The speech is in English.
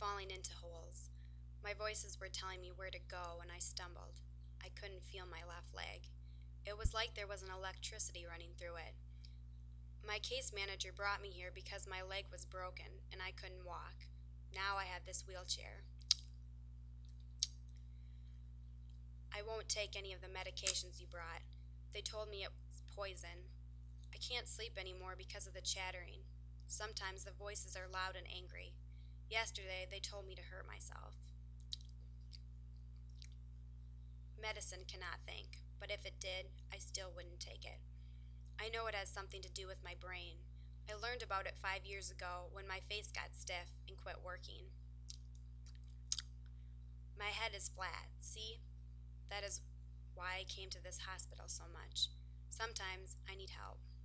falling into holes. My voices were telling me where to go, and I stumbled. I couldn't feel my left leg. It was like there was an electricity running through it. My case manager brought me here because my leg was broken and I couldn't walk. Now I have this wheelchair. I won't take any of the medications you brought. They told me it was poison. I can't sleep anymore because of the chattering. Sometimes the voices are loud and angry. Yesterday they told me to hurt myself. Medicine cannot think, but if it did, I still wouldn't take it. I know it has something to do with my brain. I learned about it 5 years ago when my face got stiff and quit working. My head is flat, see? That is why I came to this hospital so much. Sometimes I need help.